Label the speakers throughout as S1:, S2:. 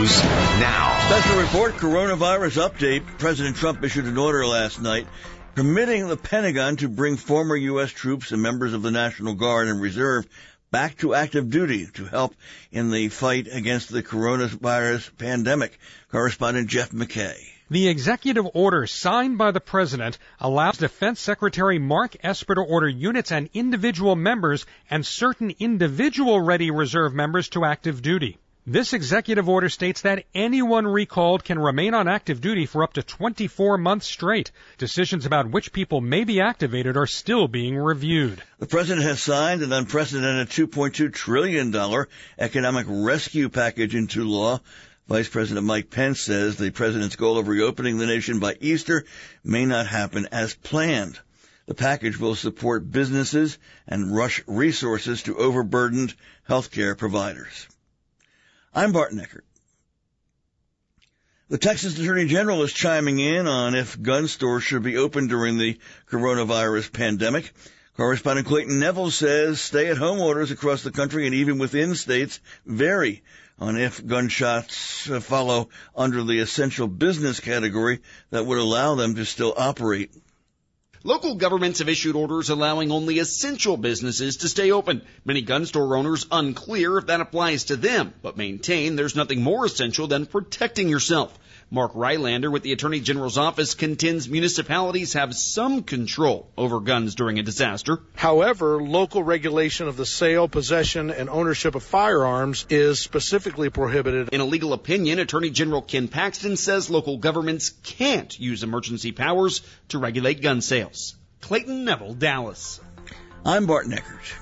S1: Now.
S2: Special report, coronavirus update. President Trump issued an order last night permitting the Pentagon to bring former U.S. troops and members of the National Guard and Reserve back to active duty to help in the fight against the coronavirus pandemic. Correspondent Jeff McKay.
S3: The executive order signed by the president allows Defense Secretary Mark Esper to order units and individual members and certain individual ready reserve members to active duty. This executive order states that anyone recalled can remain on active duty for up to 24 months straight. Decisions about which people may be activated are still being reviewed.
S2: The president has signed an unprecedented $2.2 trillion economic rescue package into law. Vice President Mike Pence says the president's goal of reopening the nation by Easter may not happen as planned. The package will support businesses and rush resources to overburdened healthcare providers. I'm Bart Neckert. The Texas Attorney General is chiming in on if gun stores should be open during the coronavirus pandemic. Correspondent Clayton Neville says stay-at-home orders across the country and even within states vary on if gun shops follow under the essential business category that would allow them to still operate.
S4: Local governments have issued orders allowing only essential businesses to stay open. Many gun store owners unclear if that applies to them, but maintain there's nothing more essential than protecting yourself. Mark Rylander with the Attorney General's office contends municipalities have some control over guns during a disaster.
S5: However, local regulation of the sale, possession, and ownership of firearms is specifically prohibited.
S4: In a legal opinion, Attorney General Ken Paxton says local governments can't use emergency powers to regulate gun sales. Clayton Neville, Dallas.
S2: I'm Bart Neckert.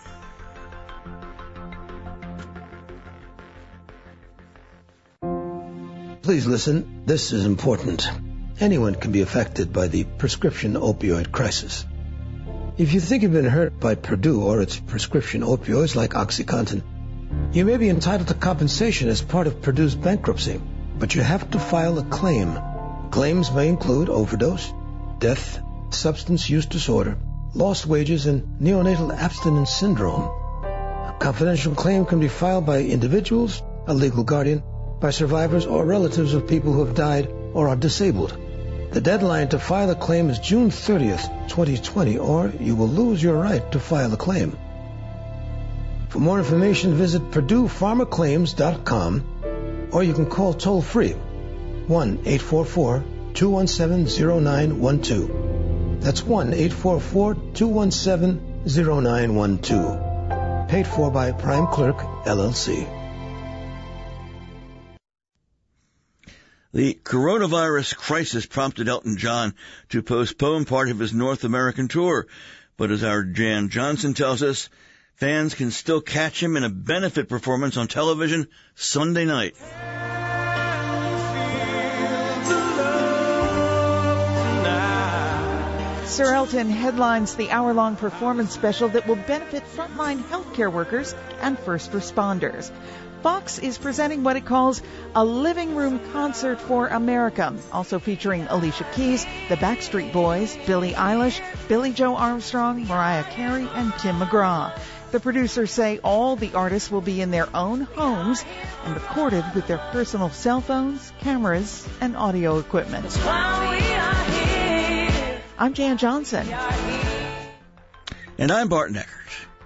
S6: Please listen, this is important. Anyone can be affected by the prescription opioid crisis. If you think you've been hurt by Purdue or its prescription opioids like OxyContin, you may be entitled to compensation as part of Purdue's bankruptcy, but you have to file a claim. Claims may include overdose, death, substance use disorder, lost wages, and neonatal abstinence syndrome. A confidential claim can be filed by individuals, a legal guardian, by survivors or relatives of people who have died or are disabled. The deadline to file a claim is June 30th, 2020, or you will lose your right to file a claim. For more information, visit PurduePharmaClaims.com, or you can call toll-free 1-844-217-0912. That's 1-844-217-0912. Paid for by Prime Clerk, LLC.
S2: The coronavirus crisis prompted Elton John to postpone part of his North American tour. But as our Jan Johnson tells us, fans can still catch him in a benefit performance on television Sunday night.
S7: Sir Elton headlines the hour-long performance special that will benefit frontline healthcare workers and first responders. Fox is presenting what it calls a living room concert for America, also featuring Alicia Keys, the Backstreet Boys, Billie Eilish, Billie Joe Armstrong, Mariah Carey, and Tim McGraw. The producers say all the artists will be in their own homes and recorded with their personal cell phones, cameras, and audio equipment. I'm Jan Johnson.
S2: And I'm Bart Neckert.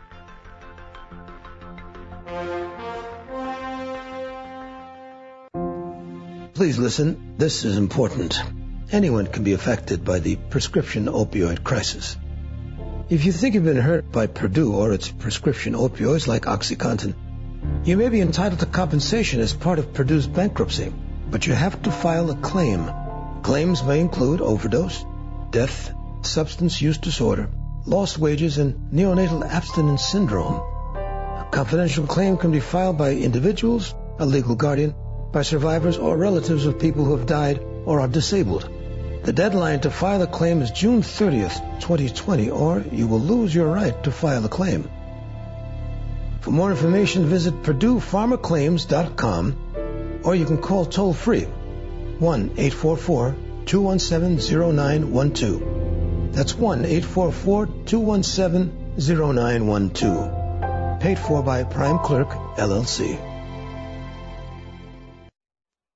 S6: Please listen, this is important. Anyone can be affected by the prescription opioid crisis. If you think you've been hurt by Purdue or its prescription opioids like OxyContin, you may be entitled to compensation as part of Purdue's bankruptcy, but you have to file a claim. Claims may include overdose, death, substance use disorder, lost wages, and neonatal abstinence syndrome. A confidential claim can be filed by individuals, a legal guardian, by survivors or relatives of people who have died or are disabled. The deadline to file a claim is June 30th, 2020, or you will lose your right to file a claim. For more information, visit PurduePharmaClaims.com, or you can call toll-free 1-844-217-0912. That's 1-844-217-0912. Paid for by Prime Clerk, LLC.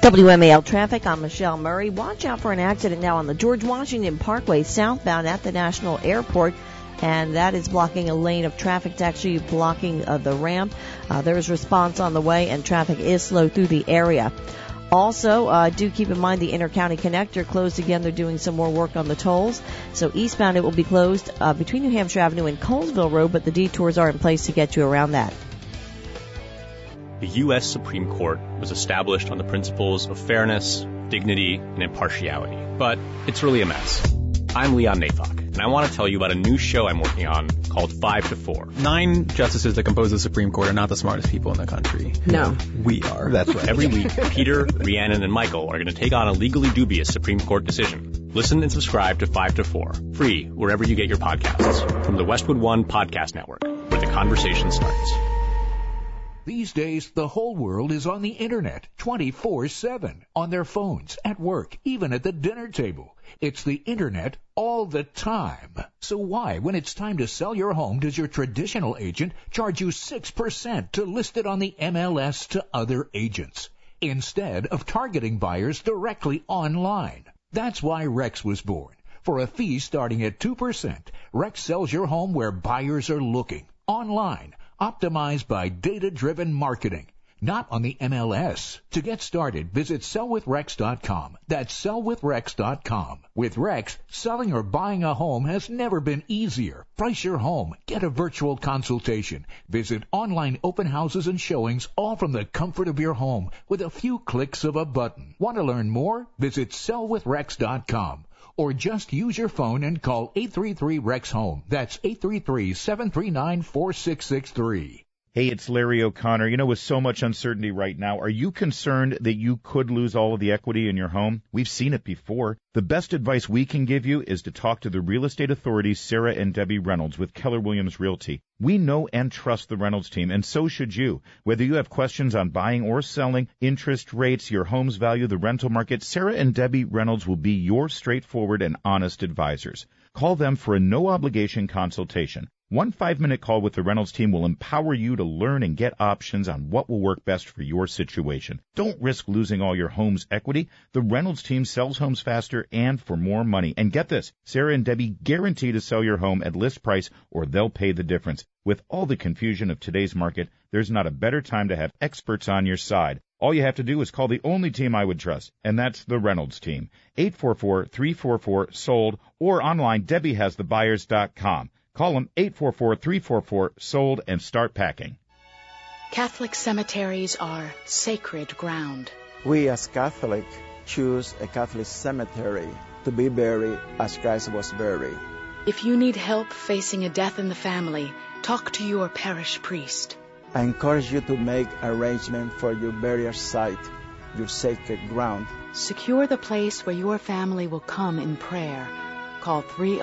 S1: WMAL traffic, I'm Michelle Murray. Watch out for an accident now on the George Washington Parkway southbound at the National Airport, and that is blocking a lane of traffic. It's actually blocking the ramp. There is response on the way, and traffic is slow through the area. Also, do keep in mind the Intercounty Connector closed again. They're doing some more work on the tolls. So eastbound it will be closed between New Hampshire Avenue and Colesville Road, but the detours are in place to get you around that.
S8: The U.S. Supreme Court was established on the principles of fairness, dignity, and impartiality. But it's really a mess. I'm Leon Nayfok, and I want to tell you about a new show I'm working on called 5 to 4.
S9: 9 justices that compose the Supreme Court are not the smartest people in the country.
S1: No.
S9: We are.
S8: That's right. Every week, Peter, Rhiannon, and Michael are going to take on a legally dubious Supreme Court decision. Listen and subscribe to 5 to 4, free wherever you get your podcasts, from the Westwood One Podcast Network, where the conversation starts.
S10: These days, the whole world is on the Internet 24/7, on their phones, at work, even at the dinner table. It's the Internet all the time. So why, when it's time to sell your home, does your traditional agent charge you 6% to list it on the MLS to other agents, instead of targeting buyers directly online? That's why Rex was born. For a fee starting at 2%, Rex sells your home where buyers are looking, online, optimized by data-driven marketing, not on the MLS. To get started, visit sellwithrex.com. That's sellwithrex.com. With Rex, selling or buying a home has never been easier. Price your home. Get a virtual consultation. Visit online open houses and showings, all from the comfort of your home with a few clicks of a button. Want to learn more? Visit sellwithrex.com. Or just use your phone and call 833-REX-HOME. That's 833-739-4663.
S11: Hey, it's Larry O'Connor. You know, with so much uncertainty right now, are you concerned that you could lose all of the equity in your home? We've seen it before. The best advice we can give you is to talk to the real estate authorities, Sarah and Debbie Reynolds with Keller Williams Realty. We know and trust the Reynolds team, and so should you. Whether you have questions on buying or selling, interest rates, your home's value, the rental market, Sarah and Debbie Reynolds will be your straightforward and honest advisors. Call them for a no-obligation consultation. One 5-minute call with the Reynolds team will empower you to learn and get options on what will work best for your situation. Don't risk losing all your home's equity. The Reynolds team sells homes faster and for more money. And get this, Sarah and Debbie guarantee to sell your home at list price or they'll pay the difference. With all the confusion of today's market, there's not a better time to have experts on your side. All you have to do is call the only team I would trust, and that's the Reynolds team. 844-344-SOLD or online, DebbieHasTheBuyers.com. Call them 844-344-SOLD and start packing.
S12: Catholic cemeteries are sacred ground.
S13: We as Catholics choose a Catholic cemetery to be buried as Christ was buried.
S12: If you need help facing a death in the family, talk to your parish priest.
S13: I encourage you to make arrangements for your burial site, your sacred ground.
S12: Secure the place where your family will come in prayer. Call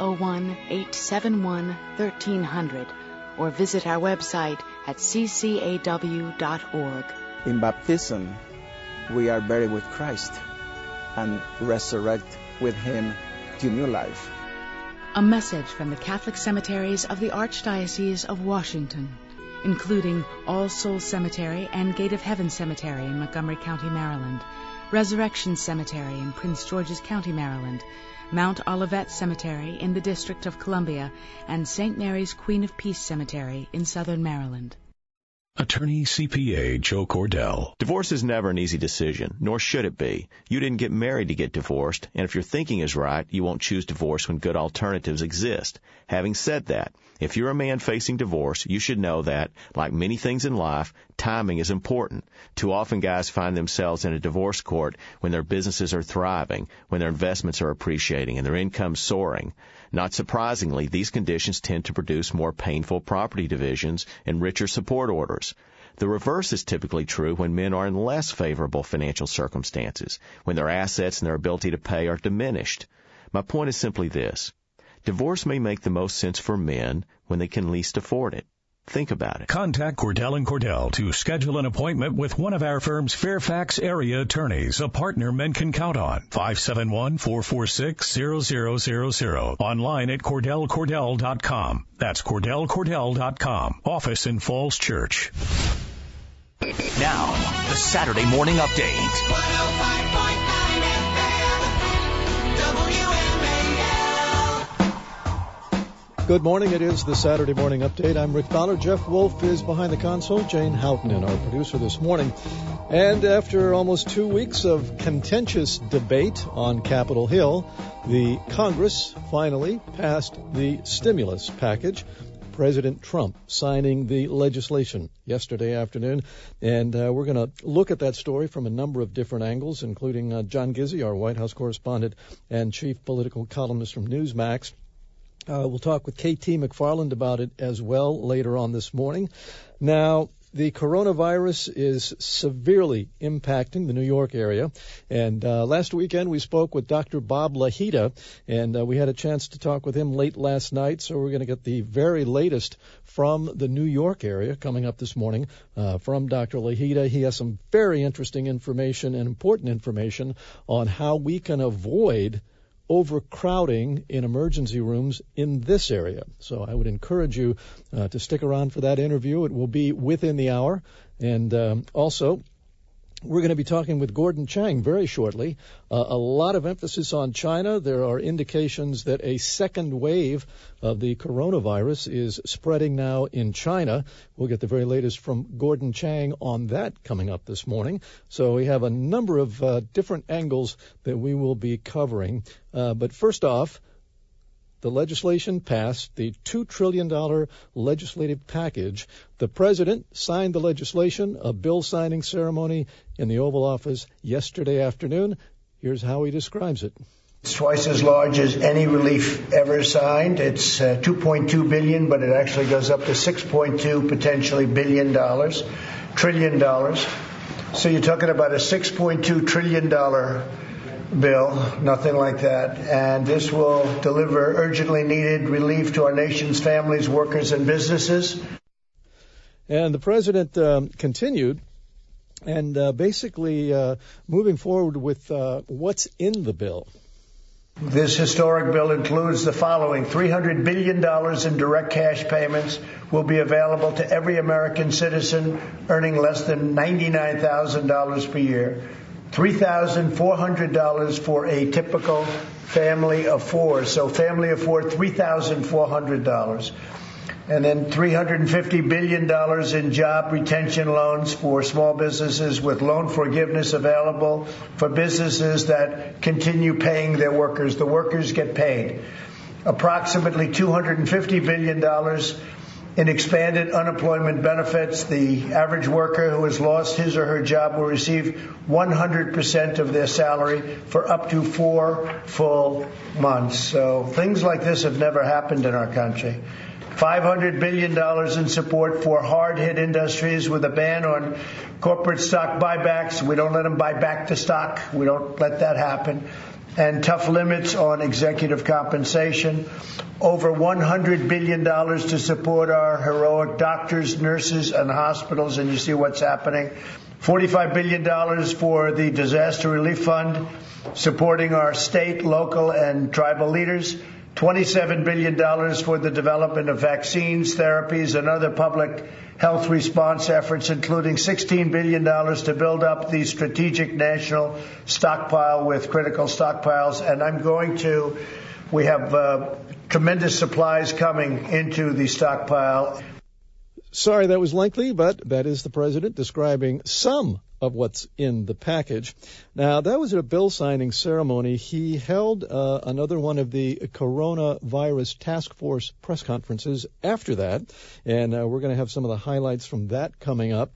S12: 301-871-1300 or visit our website at ccaw.org.
S13: In baptism, we are buried with Christ and resurrect with Him to new life.
S12: A message from the Catholic cemeteries of the Archdiocese of Washington, including All Souls Cemetery and Gate of Heaven Cemetery in Montgomery County, Maryland, Resurrection Cemetery in Prince George's County, Maryland, Mount Olivet Cemetery in the District of Columbia, and St. Mary's Queen of Peace Cemetery in Southern Maryland.
S14: Attorney CPA Joe Cordell.
S15: Divorce is never an easy decision, nor should it be. You didn't get married to get divorced, and if your thinking is right, you won't choose divorce when good alternatives exist. Having said that, if you're a man facing divorce, you should know that, like many things in life, timing is important. Too often guys find themselves in a divorce court when their businesses are thriving, when their investments are appreciating, and their income's soaring. Not surprisingly, these conditions tend to produce more painful property divisions and richer support orders. The reverse is typically true when men are in less favorable financial circumstances, when their assets and their ability to pay are diminished. My point is simply this. Divorce may make the most sense for men when they can least afford it. Think about it.
S14: Contact Cordell & Cordell to schedule an appointment with one of our firm's Fairfax area attorneys, a partner men can count on. 571-446-0000. Online at CordellCordell.com. That's CordellCordell.com. Office in Falls Church.
S16: Now, the Saturday Morning Update.
S17: Good morning. It is the Saturday Morning Update. I'm Rick Fowler. Jeff Wolf is behind the console. Jane Houghton, our producer this morning. And after almost 2 weeks of contentious debate on Capitol Hill, the Congress finally passed the stimulus package. President Trump signing the legislation yesterday afternoon. And we're going to look at that story from a number of different angles, including John Gizzi, our White House correspondent and chief political columnist from Newsmax. We'll talk with KT McFarland about it as well later on this morning. Now, the coronavirus is severely impacting the New York area. And last weekend we spoke with Dr. Bob Lahita, and we had a chance to talk with him late last night. So we're going to get the very latest from the New York area coming up this morning from Dr. Lahita. He has some very interesting information and important information on how we can avoid overcrowding in emergency rooms in this area. So I would encourage you to stick around for that interview. It will be within the hour. And also, we're going to be talking with Gordon Chang very shortly. A lot of emphasis on China. There are indications that a second wave of the coronavirus is spreading now in China. We'll get the very latest from Gordon Chang on that coming up this morning. So we have a number of different angles that we will be covering. But first off, the legislation passed, the $2 trillion legislative package. The president signed the legislation, a bill signing ceremony in the Oval Office yesterday afternoon. Here's how he describes it.
S18: It's twice as large as any relief ever signed. It's $2.2 billion, but it actually goes up to $6.2 potentially trillion dollars. So you're talking about a $6.2 trillion bill, nothing like that. And this will deliver urgently needed relief to our nation's families, workers, and businesses.
S17: And the president continued and basically moving forward with what's in the bill.
S18: This historic bill includes the following. $300 billion in direct cash payments will be available to every American citizen earning less than $99,000 per year. $3,400 for a typical family of four. So family of four, $3,400. And then $350 billion in job retention loans for small businesses with loan forgiveness available for businesses that continue paying their workers. The workers get paid. Approximately $250 billion in expanded unemployment benefits. The average worker who has lost his or her job will receive 100% of their salary for up to 4 full months. So things like this have never happened in our country. $500 billion in support for hard-hit industries with a ban on corporate stock buybacks. We don't let them buy back the stock. We don't let that happen. And tough limits on executive compensation. Over $100 billion to support our heroic doctors, nurses, and hospitals, and you see what's happening. $45 billion for the Disaster Relief Fund, supporting our state, local, and tribal leaders. $27 billion for the development of vaccines, therapies, and other public health response efforts, including $16 billion to build up the strategic national stockpile with critical stockpiles. And we have tremendous supplies coming into the stockpile.
S17: Sorry that was lengthy, but that is the president describing some of what's in the package. Now, that was at a bill signing ceremony. He held another one of the coronavirus task force press conferences after that, and we're going to have some of the highlights from that coming up.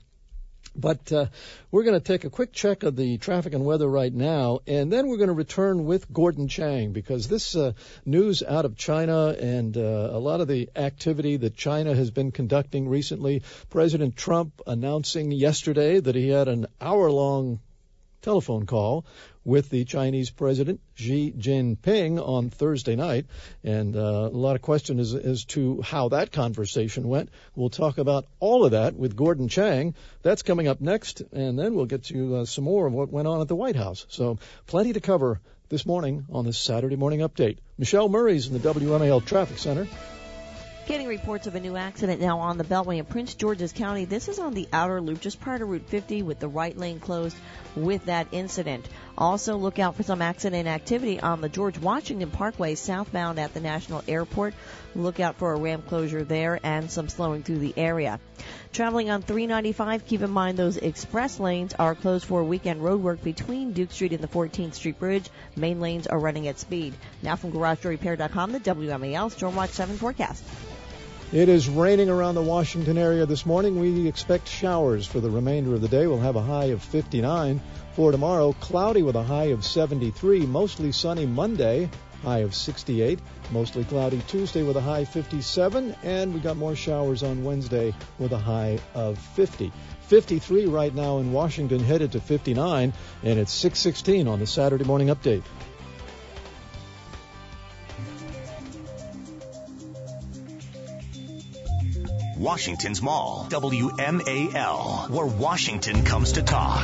S17: But we're going to take a quick check of the traffic and weather right now, and then we're going to return with Gordon Chang, because this news out of China and a lot of the activity that China has been conducting recently, President Trump announcing yesterday that he had an hour-long telephone call with the Chinese President Xi Jinping on Thursday night, and a lot of questions as to how that conversation went. We'll talk about all of that with Gordon Chang. That's coming up next, and then we'll get to some more of what went on at the White House. So plenty to cover this morning on this Saturday Morning Update. Michelle Murray's in the WMAL Traffic Center.
S1: Getting reports of a new accident now on the Beltway in Prince George's County. This is on the outer loop, just prior to Route 50, with the right lane closed with that incident. Also, look out for some accident activity on the George Washington Parkway southbound at the National Airport. Look out for a ramp closure there and some slowing through the area. Traveling on 395, keep in mind those express lanes are closed for weekend road work between Duke Street and the 14th Street Bridge. Main lanes are running at speed. Now from GarageDoorRepair.com, the WMAL Stormwatch 7 forecast.
S17: It is raining around the Washington area this morning. We expect showers for the remainder of the day. We'll have a high of 59. For tomorrow, cloudy with a high of 73. Mostly sunny Monday, high of 68. Mostly cloudy Tuesday with a high 57. And we got more showers on Wednesday with a high of 50. 53 right now in Washington, headed to 59. And it's 6:16 on the Saturday Morning Update.
S16: Washington's Mall, WMAL, where Washington comes to talk.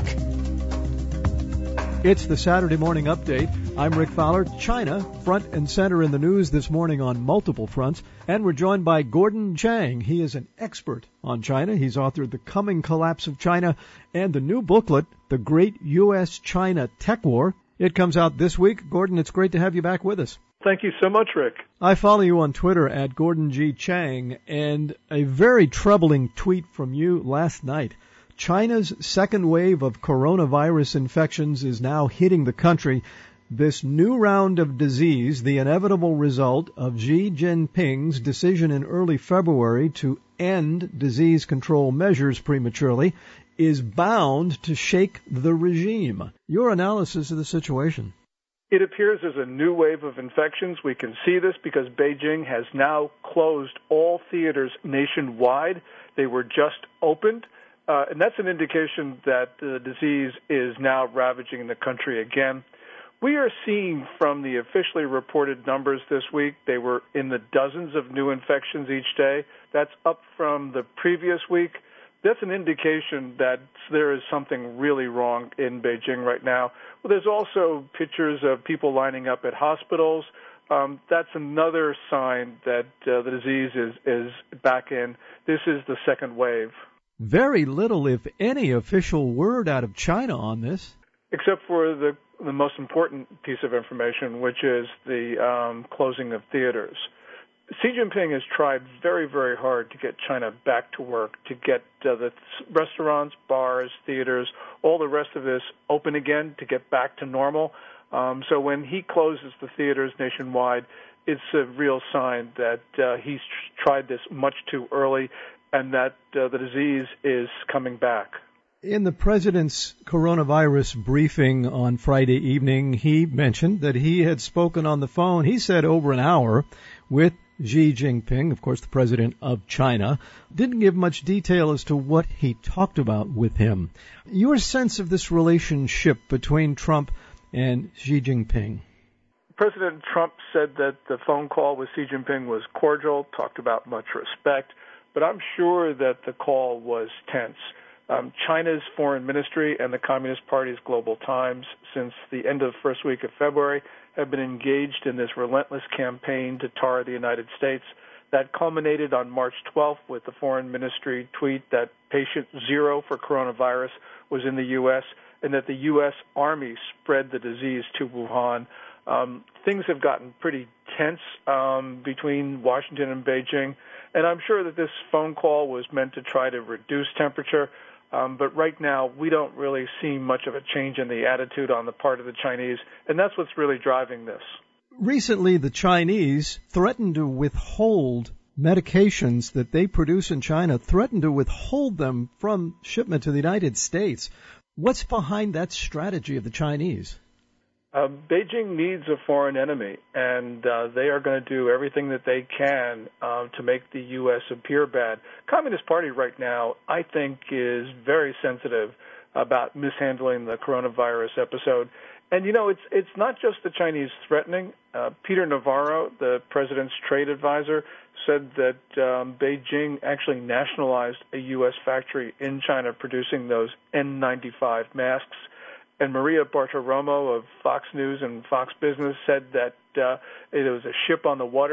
S17: It's the Saturday Morning Update. I'm Rick Fowler. China, front and center in the news this morning on multiple fronts. And we're joined by Gordon Chang. He is an expert on China. He's authored The Coming Collapse of China and the new booklet, The Great U.S.-China Tech War. It comes out this week. Gordon, it's great to have you back with us.
S19: Thank you so much, Rick.
S17: I follow you on Twitter at Gordon G. Chang, and a very troubling tweet from you last night. China's second wave of coronavirus infections is now hitting the country. This new round of disease, the inevitable result of Xi Jinping's decision in early February to end disease control measures prematurely, is bound to shake the regime. Your analysis of the situation.
S19: It appears there's a new wave of infections. We can see this because Beijing has now closed all theaters nationwide. They were just opened, and that's an indication that the disease is now ravaging the country again. We are seeing from the officially reported numbers this week, they were in the dozens of new infections each day. That's up from the previous week. That's an indication that there is something really wrong in Beijing right now. Well, there's also pictures of people lining up at hospitals. That's another sign that the disease is back in. This is the second wave.
S17: Very little, if any, official word out of China on this.
S19: Except for the most important piece of information, which is the closing of theaters. Xi Jinping has tried very, very hard to get China back to work, to get the restaurants, bars, theaters, all the rest of this open again, to get back to normal. So when he closes the theaters nationwide, it's a real sign that he's tried this much too early and that the disease is coming back.
S17: In the president's coronavirus briefing on Friday evening, he mentioned that he had spoken on the phone, he said over an hour, with Xi Jinping, of course the president of China. Didn't give much detail as to what he talked about with him. Your sense of this relationship between Trump and Xi Jinping?
S19: President Trump said that the phone call with Xi Jinping was cordial, talked about much respect, but I'm sure that the call was tense. China's foreign ministry and the Communist Party's Global Times, since the end of the first week of February, have been engaged in this relentless campaign to tar the United States. That culminated on March 12th with the foreign ministry tweet that patient zero for coronavirus was in the U.S. and that the U.S. Army spread the disease to Wuhan. Things have gotten pretty tense between Washington and Beijing, and I'm sure that this phone call was meant to try to reduce temperature. But right now, we don't really see much of a change in the attitude on the part of the Chinese, and that's what's really driving this.
S17: Recently, the Chinese threatened to withhold medications that they produce in China, threatened to withhold them from shipment to the United States. What's behind that strategy of the Chinese?
S19: Beijing needs a foreign enemy, and they are going to do everything that they can to make the U.S. appear bad. Communist Party right now, I think, is very sensitive about mishandling the coronavirus episode. And, you know, it's not just the Chinese threatening. Peter Navarro, the president's trade advisor, said that Beijing actually nationalized a U.S. factory in China producing those N95 masks. And Maria Bartiromo of Fox News and Fox Business said that it was a ship on the water.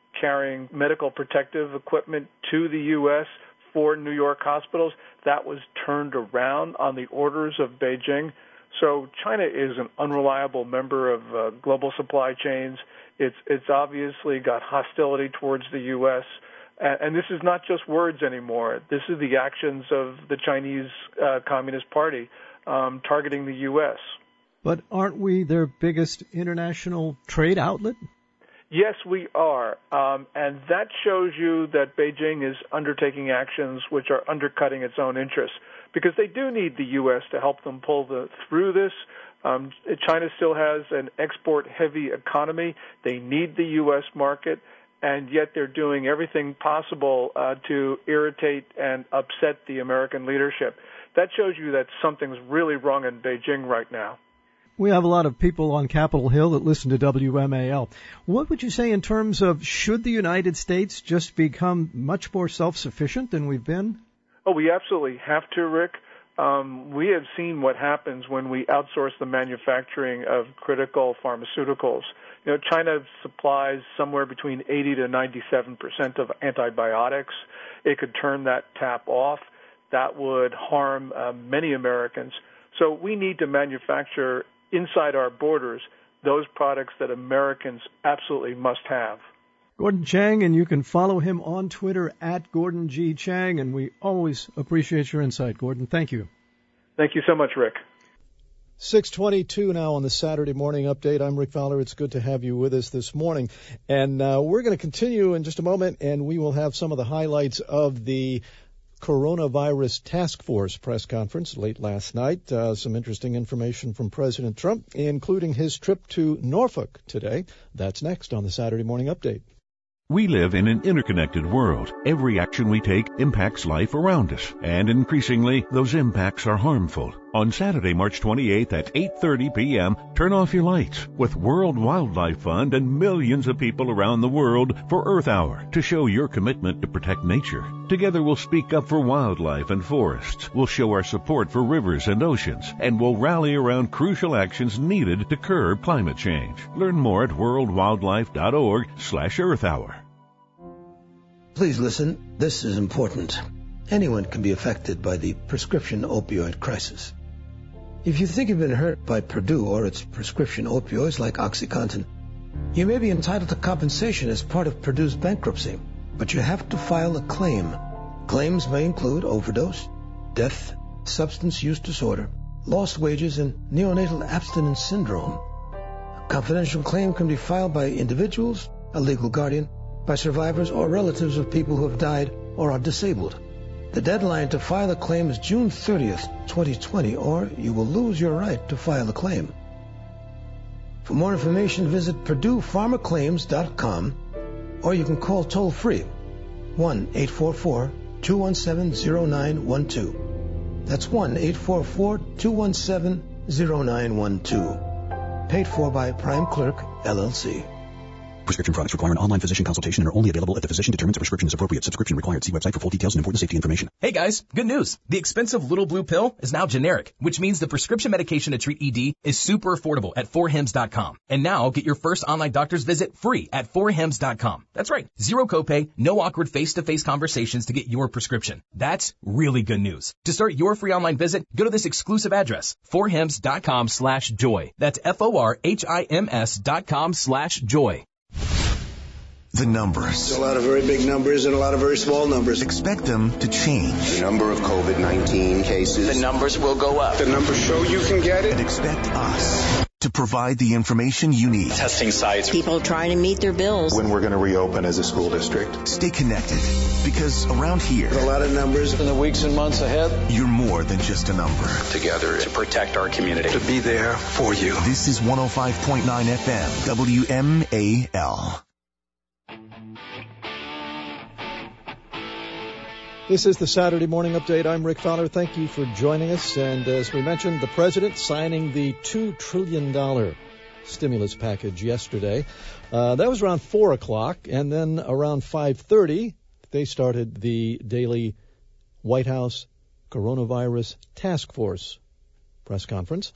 S19: carrying medical protective equipment to the U.S. for New York hospitals. That was turned around on the orders of Beijing. So China is an unreliable member of global supply chains. It's obviously got hostility towards the U.S., and this is not just words anymore. This is the actions of the Chinese Communist Party targeting the U.S.
S17: But aren't we their biggest international trade outlet?
S19: Yes, we are. And that shows you that Beijing is undertaking actions which are undercutting its own interests, because they do need the U.S. to help them pull through this. China still has an export-heavy economy. They need the U.S. market, and yet they're doing everything possible to irritate and upset the American leadership. That shows you that something's really wrong in Beijing right now.
S17: We have a lot of people on Capitol Hill that listen to WMAL. What would you say in terms of should the United States just become much more self-sufficient than we've been?
S19: Oh, we absolutely have to, Rick. We have seen what happens when we outsource the manufacturing of critical pharmaceuticals. You know, China supplies somewhere between 80 to 97% of antibiotics. It could turn that tap off. That would harm many Americans. So we need to manufacture inside our borders those products that Americans absolutely must have.
S17: Gordon Chang, and you can follow him on Twitter at Gordon G. Chang, and we always appreciate your insight, Gordon. Thank you.
S19: Thank you so much, Rick.
S17: 6:22 now on the Saturday Morning Update. I'm Rick Fowler. It's good to have you with us this morning. And we're going to continue in just a moment, and we will have some of the highlights of the Coronavirus Task Force press conference late last night. Some interesting information from President Trump, including his trip to Norfolk today. That's next on the Saturday Morning Update.
S20: We live in an interconnected world. Every action we take impacts life around us, and increasingly, those impacts are harmful. On Saturday, March 28th at 8:30 p.m., turn off your lights with World Wildlife Fund and millions of people around the world for Earth Hour to show your commitment to protect nature. Together, we'll speak up for wildlife and forests. We'll show our support for rivers and oceans, and we'll rally around crucial actions needed to curb climate change. Learn more at worldwildlife.org/Earth Hour.
S6: Please listen. This is important. Anyone can be affected by the prescription opioid crisis. If you think you've been hurt by Purdue or its prescription opioids like OxyContin, you may be entitled to compensation as part of Purdue's bankruptcy, but you have to file a claim. Claims may include overdose, death, substance use disorder, lost wages, and neonatal abstinence syndrome. A confidential claim can be filed by individuals, a legal guardian, by survivors or relatives of people who have died or are disabled. The deadline to file a claim is June 30th, 2020, or you will lose your right to file a claim. For more information, visit PurduePharmaClaims.com, or you can call toll-free 1-844-217-0912. That's 1-844-217-0912. Paid for by Prime Clerk, LLC.
S21: Prescription products require an online physician consultation and are only available if the physician determines a prescription is appropriate. Subscription required. See website for full details and important safety information.
S22: Hey guys, good news. The expensive little blue pill is now generic, which means the prescription medication to treat ED is super affordable at 4hims.com. And now get your first online doctor's visit free at 4hims.com. That's right. Zero copay, no awkward face-to-face conversations to get your prescription. That's really good news. To start your free online visit, go to this exclusive address, 4hims.com/joy. That's FORHIMS.com/joy.
S16: The numbers.
S23: There's a lot of very big numbers and a lot of very small numbers.
S16: Expect them to change.
S23: The number of COVID-19 cases.
S16: The numbers will go up.
S23: The numbers show you can get it.
S16: And expect us to provide the information you need.
S24: Testing sites.
S1: People trying to meet their bills.
S23: When we're going to reopen as a school district.
S16: Stay connected, because around here,
S23: a lot of numbers
S17: in the weeks and months ahead.
S16: You're more than just a number.
S24: Together to protect our community.
S23: To be there for you.
S16: This is 105.9 FM, WMAL.
S17: This is the Saturday Morning Update. I'm Rick Fowler. Thank you for joining us. And as we mentioned, the president signing the $2 trillion stimulus package yesterday. That was around 4 o'clock. And then around 5:30, they started the daily White House Coronavirus Task Force press conference.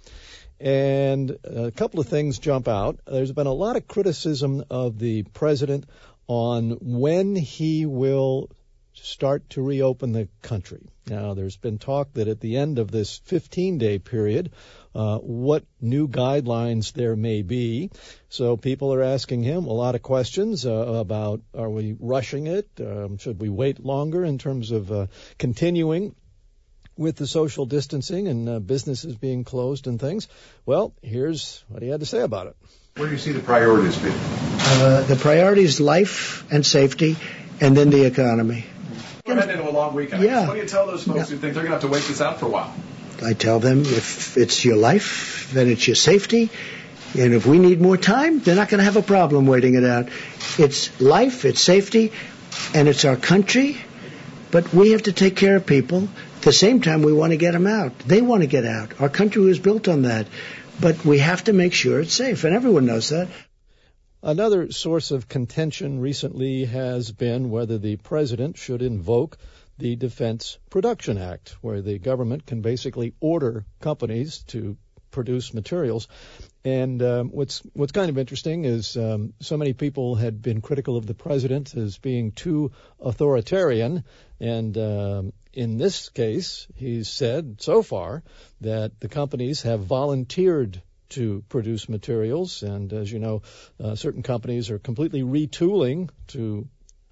S17: And a couple of things jump out. There's been a lot of criticism of the president on when he will start to reopen the country. Now, there's been talk that at the end of this 15-day period, what new guidelines there may be. So people are asking him a lot of questions about, are we rushing it? Should we wait longer in terms of continuing with the social distancing and businesses being closed and things? Well, here's what he had to say about it.
S3: Where do you see the priorities being?
S18: The priority is life and safety, and then the economy.
S3: We're heading into a long weekend.
S18: Yeah.
S3: What do you tell those folks who think they're going to have to wait this out for a while?
S18: I tell them if it's your life, then it's your safety. And if we need more time, they're not going to have a problem waiting it out. It's life, it's safety, and it's our country. But we have to take care of people. At the same time, we want to get them out. They want to get out. Our country was built on that. But we have to make sure it's safe, and everyone knows that.
S17: Another source of contention recently has been whether the president should invoke the Defense Production Act, where the government can basically order companies to produce materials. And what's kind of interesting is so many people had been critical of the president as being too authoritarian. And in this case, he's said so far that the companies have volunteered to produce materials. And as you know, certain companies are completely retooling to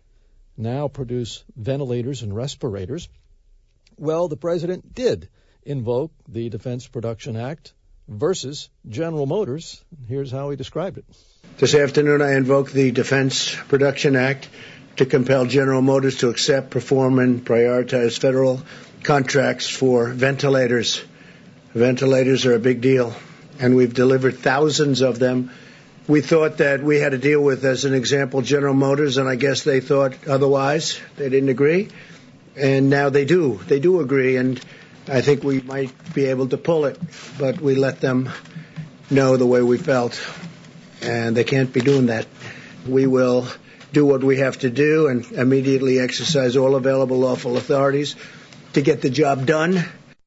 S17: now produce ventilators and respirators. Well, the president did invoke the Defense Production Act versus General Motors. Here's how he described it.
S18: This afternoon, I invoked the Defense Production Act to compel General Motors to accept, perform, and prioritize federal contracts for ventilators. Ventilators are a big deal, and we've delivered thousands of them. We thought that we had to deal with, as an example, General Motors, and I guess they thought otherwise. They didn't agree, and now they do. They do agree, and I think we might be able to pull it, but we let them know the way we felt, and they can't be doing that. We will do what we have to do and immediately exercise all available lawful authorities to get the job done.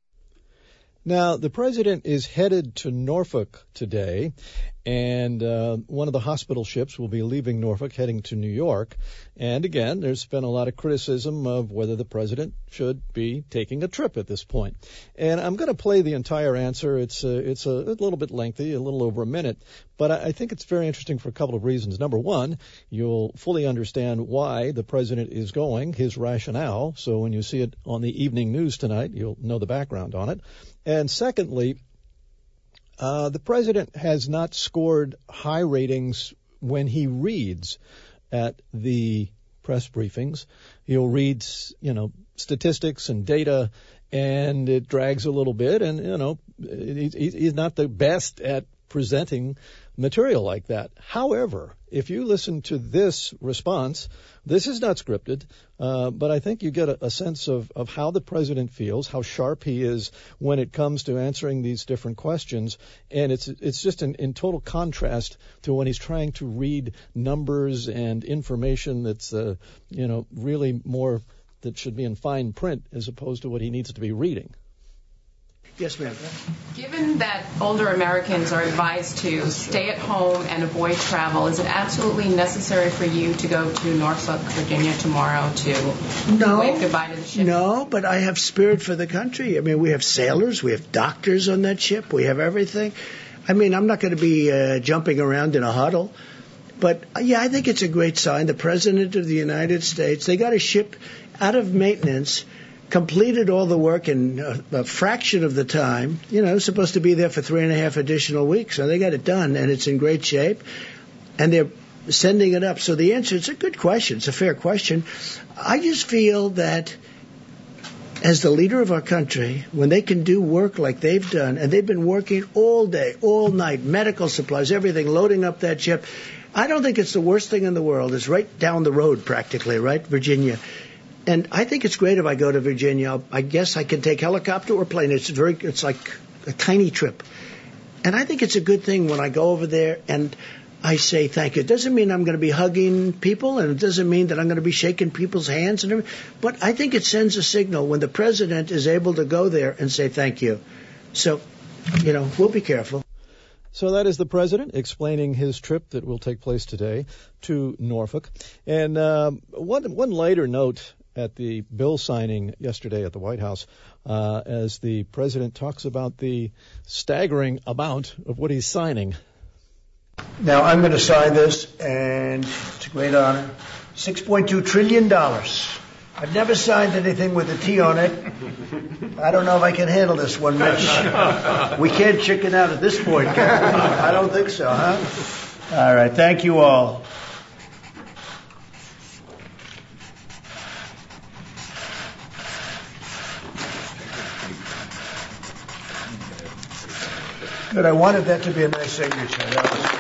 S17: Now, the president is headed to Norfolk today, and one of the hospital ships will be leaving Norfolk, heading to New York. And again, there's been a lot of criticism of whether the president should be taking a trip at this point. And I'm going to play the entire answer. It's a little bit lengthy, a little over a minute, but I think it's very interesting for a couple of reasons. Number one, you'll fully understand why the president is going, his rationale. So when you see it on the evening news tonight, you'll know the background on it. And secondly, the president has not scored high ratings when he reads at the press briefings. He'll read, statistics and data, and it drags a little bit. And, he's not the best at presenting material like that. However, if you listen to this response, this is not scripted, but I think you get a sense of how the president feels, how sharp he is when it comes to answering these different questions. And it's just in total contrast to when he's trying to read numbers and information that's, really more that should be in fine print as opposed to what he needs to be reading.
S18: Yes, ma'am.
S4: Given that older Americans are advised to stay at home and avoid travel, is it absolutely necessary for you to go to Norfolk, Virginia tomorrow to wave goodbye to the ship?
S18: No, but I have spirit for the country. I mean, we have sailors, we have doctors on that ship, we have everything. I mean, I'm not going to be jumping around in a huddle. But, yeah, I think it's a great sign. The President of the United States, they got a ship out of maintenance, completed all the work in a fraction of the time. Supposed to be there for 3.5 additional weeks. So they got it done, and it's in great shape. And they're sending it up. So the answer, it's a good question. It's a fair question. I just feel that as the leader of our country, when they can do work like they've done, and they've been working all day, all night, medical supplies, everything, loading up that ship, I don't think it's the worst thing in the world. It's right down the road practically, right, Virginia. And I think it's great if I go to Virginia. I guess I can take helicopter or plane. It's like a tiny trip. And I think it's a good thing when I go over there and I say thank you. It doesn't mean I'm going to be hugging people, and it doesn't mean that I'm going to be shaking people's hands and everything. But I think it sends a signal when the president is able to go there and say thank you. So, we'll be careful.
S17: So that is the president explaining his trip that will take place today to Norfolk. And one later note at the bill signing yesterday at the White House, as the president talks about the staggering amount of what he's signing.
S18: Now, I'm going to sign this, and it's a great honor. $6.2 trillion. I've never signed anything with a T on it. I don't know if I can handle this one, Mitch. We can't chicken out at this point, can we? I don't think so, huh? All right, thank you all. Good, I wanted that to be a nice signature.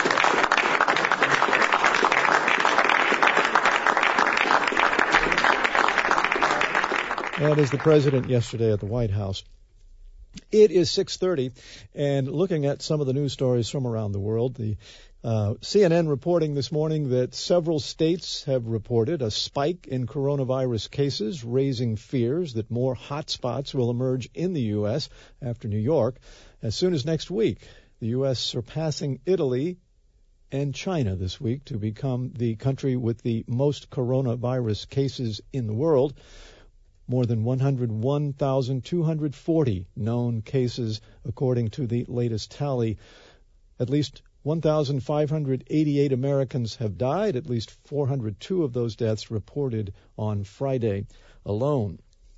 S17: That is the president yesterday at the White House. It is 6:30, and looking at some of the news stories from around the world, the CNN reporting this morning that several states have reported a spike in coronavirus cases, raising fears that more hotspots will emerge in the U.S. after New York as soon as next week. The U.S. surpassing Italy and China this week to become the country with the most coronavirus cases in the world. More than 101,240 known cases, according to the latest tally. At least 1,588 Americans have died, at least 402 of those deaths reported on Friday alone.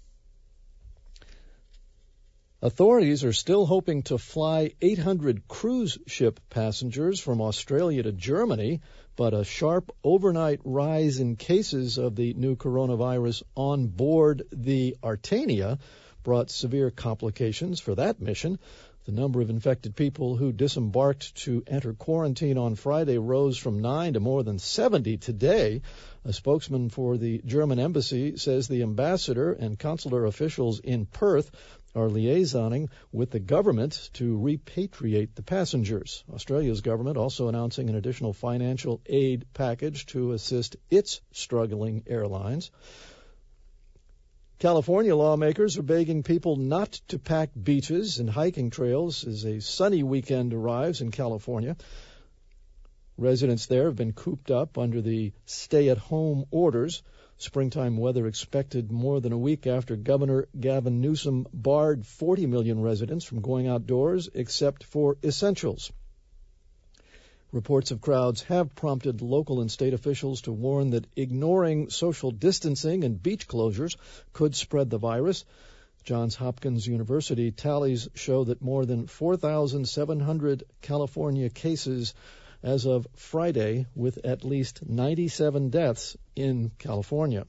S17: Authorities are still hoping to fly 800 cruise ship passengers from Australia to Germany, but a sharp overnight rise in cases of the new coronavirus on board the Artania brought severe complications for that mission. The number of infected people who disembarked to enter quarantine on Friday rose from 9 to more than 70 today. A spokesman for the German embassy says the ambassador and consular officials in Perth are liaisoning with the government to repatriate the passengers. Australia's government also announcing an additional financial aid package to assist its struggling airlines. California lawmakers are begging people not to pack beaches and hiking trails as a sunny weekend arrives in California. Residents there have been cooped up under the stay-at-home orders. Springtime weather expected more than a week after Governor Gavin Newsom barred 40 million residents from going outdoors except for essentials. Reports of crowds have prompted local and state officials to warn that ignoring social distancing and beach closures could spread the virus. Johns Hopkins University tallies show that more than 4,700 California cases as of Friday, with at least 97 deaths in California.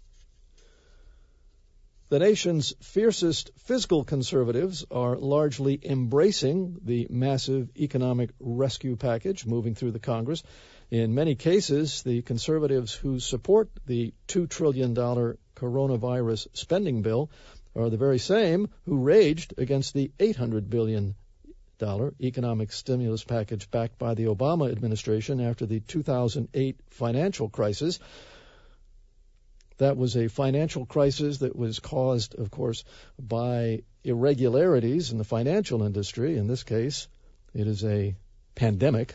S17: The nation's fiercest fiscal conservatives are largely embracing the massive economic rescue package moving through the Congress. In many cases, the conservatives who support the $2 trillion coronavirus spending bill are the very same who raged against the $800 billion economic stimulus package backed by the Obama administration after the 2008 financial crisis. That was a financial crisis that was caused, of course, by irregularities in the financial industry. In this case, it is a pandemic.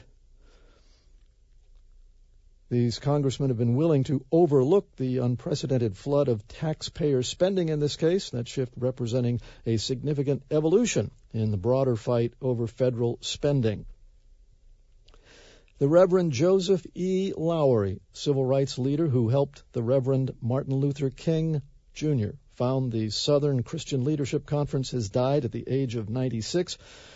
S17: These congressmen have been willing to overlook the unprecedented flood of taxpayer spending in this case, that shift representing a significant evolution in the broader fight over federal spending. The Reverend Joseph E. Lowery, civil rights leader who helped the Reverend Martin Luther King Jr. found the Southern Christian Leadership Conference, has died at the age of 96.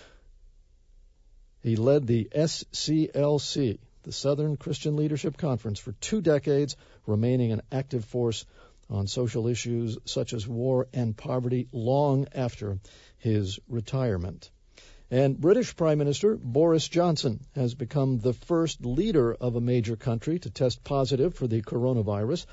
S17: He led the SCLC, the Southern Christian Leadership Conference, for 2 decades, remaining an active force on social issues such as war and poverty long after his retirement. And British Prime Minister Boris Johnson has become the first leader of a major country to test positive for the coronavirus.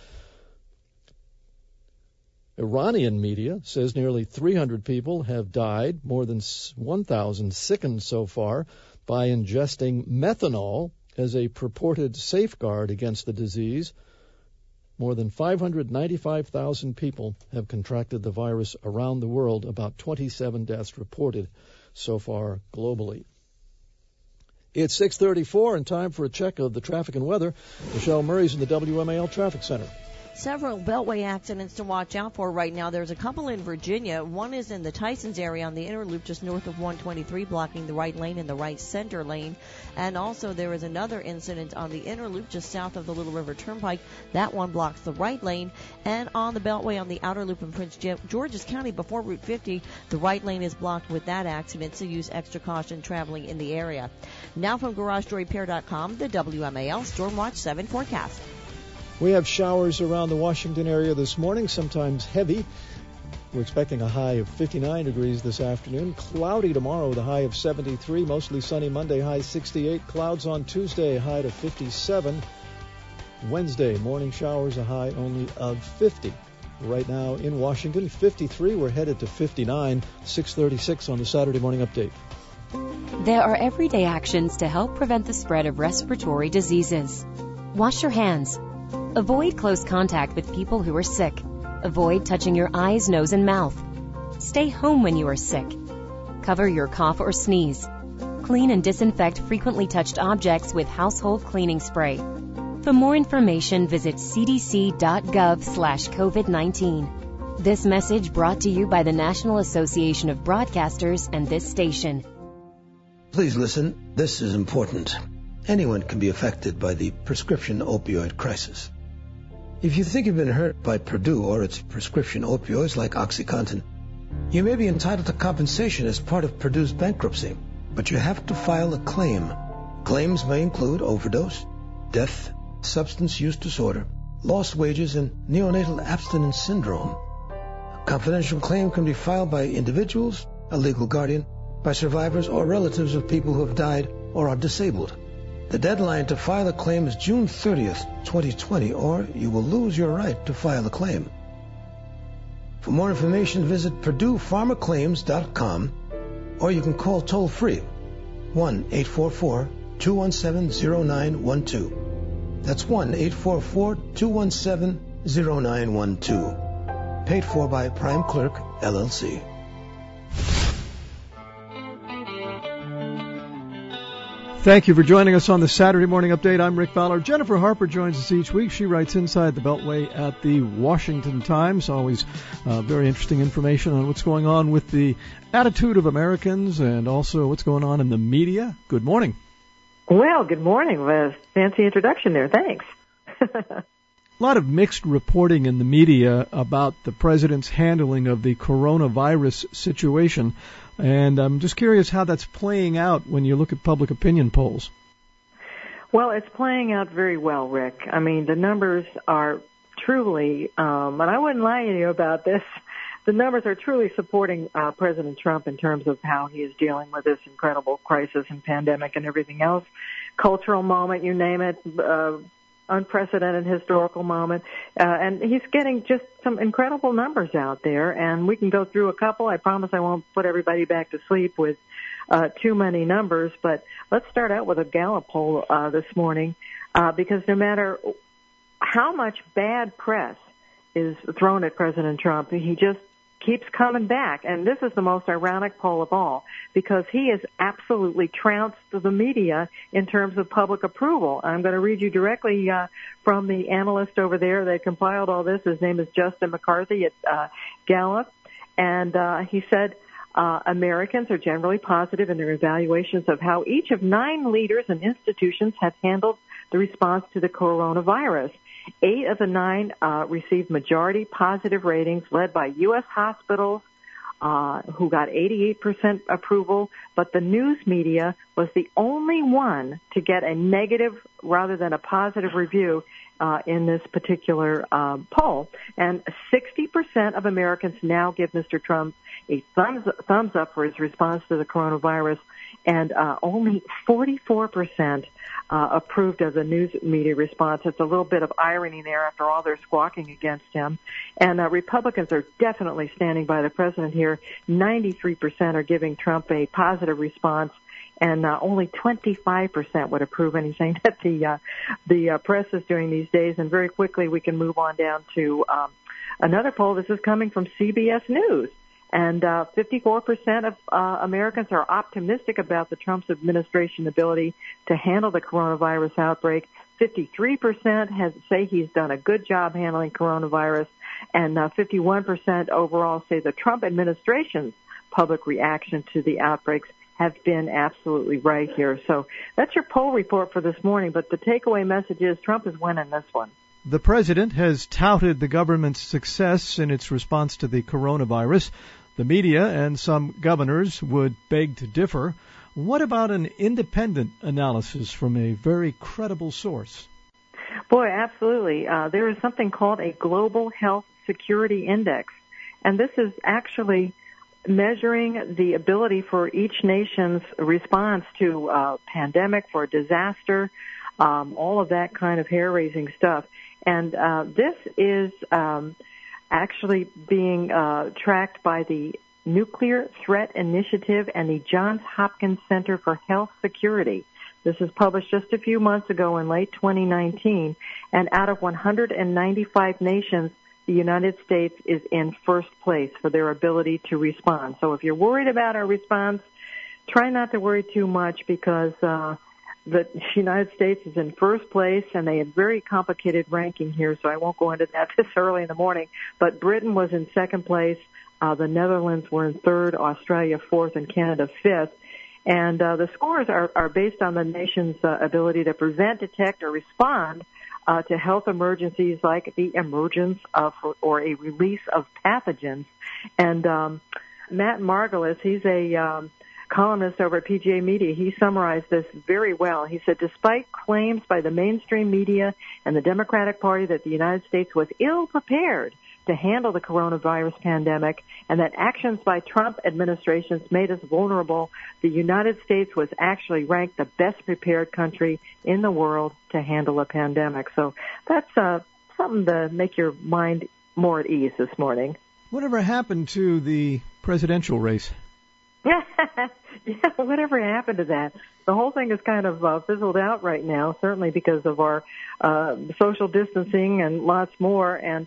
S17: Iranian media says nearly 300 people have died, more than 1,000 sickened so far, by ingesting methanol as a purported safeguard against the disease. More than 595,000 people have contracted the virus around the world, about 27 deaths reported so far globally. It's 6:34 and time for a check of the traffic and weather. Michelle Murray's in the WMAL Traffic Center.
S1: Several beltway accidents to watch out for right now. There's a couple in Virginia. One is in the Tysons area on the inner loop just north of 123, blocking the right lane and the right center lane. And also there is another incident on the inner loop just south of the Little River Turnpike. That one blocks the right lane. And on the beltway on the outer loop in Prince George's County before Route 50, the right lane is blocked with that accident, so use extra caution traveling in the area. Now from GarageDoorRepair.com, the WMAL Stormwatch 7 forecast.
S17: We have showers around the Washington area this morning, sometimes heavy. We're expecting a high of 59 degrees this afternoon. Cloudy tomorrow with a high of 73. Mostly sunny Monday, high 68. Clouds on Tuesday, high to 57. Wednesday, morning showers, a high only of 50. Right now in Washington, 53. We're headed to 59. 6:36 on the Saturday Morning Update.
S2: There are everyday actions to help prevent the spread of respiratory diseases. Wash your hands. Avoid close contact with people who are sick. Avoid touching your eyes, nose, and mouth. Stay home when you are sick. Cover your cough or sneeze. Clean and disinfect frequently touched objects with household cleaning spray. For more information, visit cdc.gov/COVID-19. This message brought to you by the National Association of Broadcasters and this station.
S6: Please listen. This is important. Anyone can be affected by the prescription opioid crisis. If you think you've been hurt by Purdue or its prescription opioids like OxyContin, you may be entitled to compensation as part of Purdue's bankruptcy, but you have to file a claim. Claims may include overdose, death, substance use disorder, lost wages, and neonatal abstinence syndrome. A confidential claim can be filed by individuals, a legal guardian, by survivors or relatives of people who have died or are disabled. The deadline to file a claim is June 30th, 2020, or you will lose your right to file a claim. For more information, visit PurduePharmaClaims.com, or you can call toll-free 1-844-217-0912. That's 1-844-217-0912. Paid for by Prime Clerk, LLC.
S17: Thank you for joining us on the Saturday Morning Update. I'm Rick Fowler. Jennifer Harper joins us each week. She writes inside the Beltway at the Washington Times. Always very interesting information on what's going on with the attitude of Americans and also what's going on in the media. Good morning.
S5: Well, good morning. Fancy introduction there. Thanks.
S17: A lot of mixed reporting in the media about the president's handling of the coronavirus situation. And I'm just curious how that's playing out when you look at public opinion polls.
S5: Well, it's playing out very well, Rick. I mean, the numbers are truly, and I wouldn't lie to you about this, the numbers are truly supporting President Trump in terms of how he is dealing with this incredible crisis and pandemic and everything else. Cultural moment, you name it, unprecedented historical moment, and he's getting just some incredible numbers out there, and we can go through a couple. I promise I won't put everybody back to sleep with too many numbers, but let's start out with a Gallup poll this morning, because no matter how much bad press is thrown at President Trump, he just keeps coming back. And this is the most ironic poll of all, because he has absolutely trounced the media in terms of public approval. I'm going to read you directly from the analyst over there that compiled all this. His name is Justin McCarthy at Gallup. And he said, Americans are generally positive in their evaluations of how each of 9 leaders and institutions have handled the response to the coronavirus. 8 of the 9 received majority positive ratings, led by U.S. hospitals, who got 88% approval, but the news media was the only one to get a negative rather than a positive review in this particular poll. And 60% of Americans now give Mr. Trump a thumbs up for his response to the coronavirus, and only 44% approved of the news media response. It's a little bit of irony there after all they're squawking against him. And Republicans are definitely standing by the president here. 93% are giving Trump a positive response, and only 25% would approve anything that the press is doing these days. And very quickly we can move on down to another poll. This is coming from CBS News. And 54% of Americans are optimistic about the Trump administration ability to handle the coronavirus outbreak. 53% say he's done a good job handling coronavirus, and 51% overall say the Trump administration's public reaction to the outbreaks have been absolutely right here. So that's your poll report for this morning, but the takeaway message is Trump is winning this one.
S17: The president has touted the government's success in its response to the coronavirus. The media and some governors would beg to differ. What about an independent analysis from a very credible source?
S5: Boy, absolutely. There is something called a Global Health Security Index, and this is actually measuring the ability for each nation's response to a pandemic, for a disaster, all of that kind of hair-raising stuff. And this is actually being tracked by the Nuclear Threat Initiative and the Johns Hopkins Center for Health Security. This was published just a few months ago in late 2019, and out of 195 nations, the United States is in first place for their ability to respond. So if you're worried about our response, try not to worry too much, because the United States is in first place, and they have very complicated ranking here, so I won't go into that this early in the morning. But Britain was in second place, the Netherlands were in third, Australia fourth, and Canada fifth. And the scores are based on the nation's ability to prevent, detect, or respond to health emergencies like the emergence of or a release of pathogens. And Matt Margolis, he's a columnist over at PGA Media, he summarized this very well. He said, despite claims by the mainstream media and the Democratic Party that the United States was ill-prepared to handle the coronavirus pandemic and that actions by Trump administrations made us vulnerable, the United States was actually ranked the best prepared country in the world to handle a pandemic. So that's something to make your mind more at ease this morning.
S17: Whatever happened to the presidential race?
S5: Yeah, whatever happened to that? The whole thing is kind of fizzled out right now, certainly because of our social distancing and lots more. And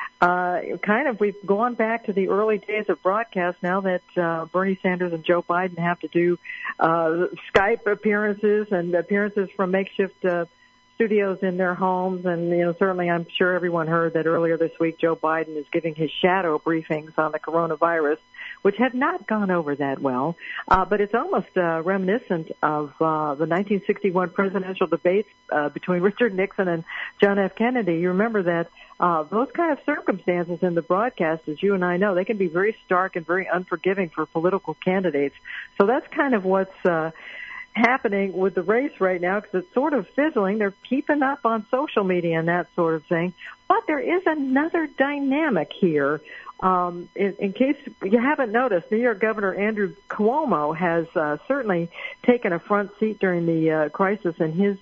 S5: we've gone back to the early days of broadcast now that Bernie Sanders and Joe Biden have to do Skype appearances and appearances from makeshift studios in their homes. And, certainly I'm sure everyone heard that earlier this week Joe Biden is giving his shadow briefings on the coronavirus, which had not gone over that well. But it's almost reminiscent of the 1961 presidential debates between Richard Nixon and John F. Kennedy. You remember that those kind of circumstances in the broadcast, as you and I know, they can be very stark and very unforgiving for political candidates. So that's kind of what's happening with the race right now, because it's sort of fizzling. They're keeping up on social media and that sort of thing. But there is another dynamic here. In case you haven't noticed, New York Governor Andrew Cuomo has certainly taken a front seat during the crisis in his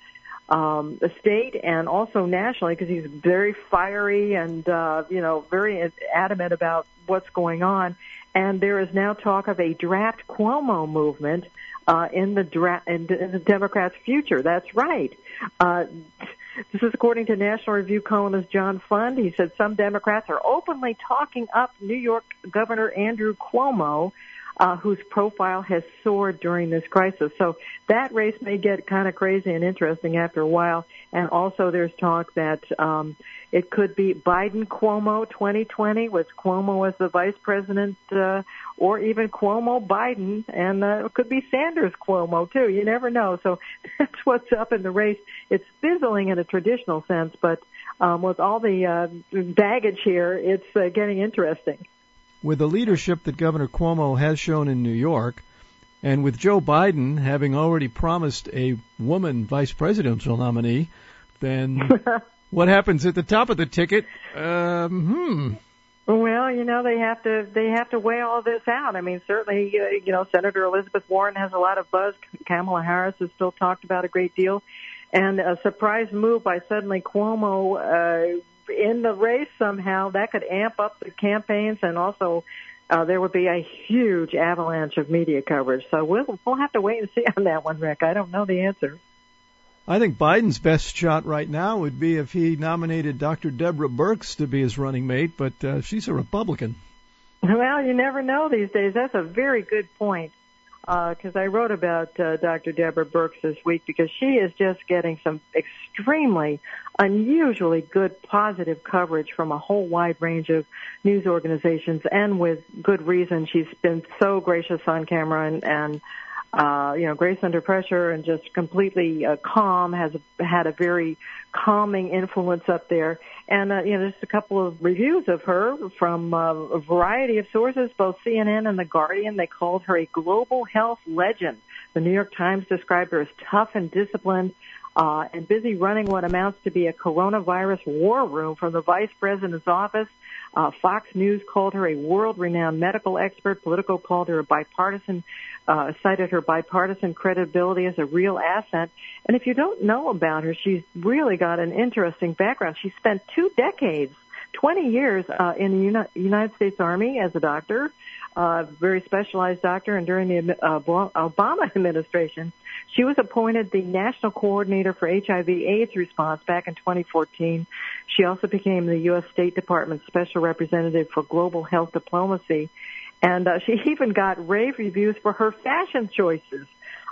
S5: state and also nationally, because he's very fiery and very adamant about what's going on. And there is now talk of a draft Cuomo movement in the Democrats' future. That's right. This is according to National Review columnist John Fund. He said some Democrats are openly talking up New York Governor Andrew Cuomo, whose profile has soared during this crisis. So that race may get kind of crazy and interesting after a while. And also there's talk that it could be Biden-Cuomo 2020 with Cuomo as the vice president, or even Cuomo-Biden, and it could be Sanders-Cuomo too. You never know. So that's what's up in the race. It's fizzling in a traditional sense, but with all the baggage here, it's getting interesting.
S17: With the leadership that Governor Cuomo has shown in New York, and with Joe Biden having already promised a woman vice presidential nominee, then what happens at the top of the ticket?
S5: Well, they have to weigh all this out. I mean, certainly, Senator Elizabeth Warren has a lot of buzz. Kamala Harris is still talked about a great deal, and a surprise move by suddenly Cuomo in the race somehow that could amp up the campaigns, and also there would be a huge avalanche of media coverage. So we'll have to wait and see on that one, Rick. I don't know the answer.
S17: I think Biden's best shot right now would be if he nominated Dr. Deborah Birx to be his running mate, but she's a Republican.
S5: Well, you never know these days. That's a very good point. Because I wrote about Dr. Deborah Birx this week because she is just getting some extremely unusually good positive coverage from a whole wide range of news organizations, and with good reason. She's been so gracious on camera and grace under pressure, and just completely calm, has had a very calming influence up there. And, just a couple of reviews of her from a variety of sources, both CNN and The Guardian. They called her a global health legend. The New York Times described her as tough and disciplined and busy running what amounts to be a coronavirus war room from the vice president's office. Fox News called her a world-renowned medical expert. Politico called her a bipartisan, cited her bipartisan credibility as a real asset. And if you don't know about her, she's really got an interesting background. She spent 2 decades, 20 years in the United States Army as a doctor, very specialized doctor, and during the Obama administration, she was appointed the National Coordinator for HIV/AIDS response back in 2014. She also became the U.S. State Department Special Representative for Global Health Diplomacy. And she even got rave reviews for her fashion choices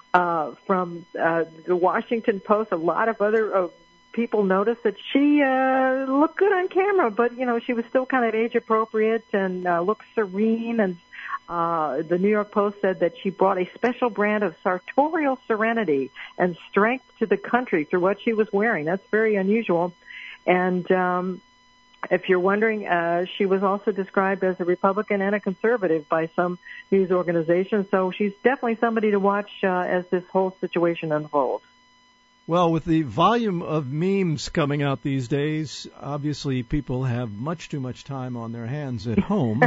S5: from the Washington Post. A lot of other people noticed that she looked good on camera, but, she was still kind of age-appropriate and looked serene. And the New York Post said that she brought a special brand of sartorial serenity and strength to the country through what she was wearing. That's very unusual. And if you're wondering, she was also described as a Republican and a conservative by some news organizations. So she's definitely somebody to watch as this whole situation unfolds.
S17: Well, with the volume of memes coming out these days, obviously people have much too much time on their hands at home.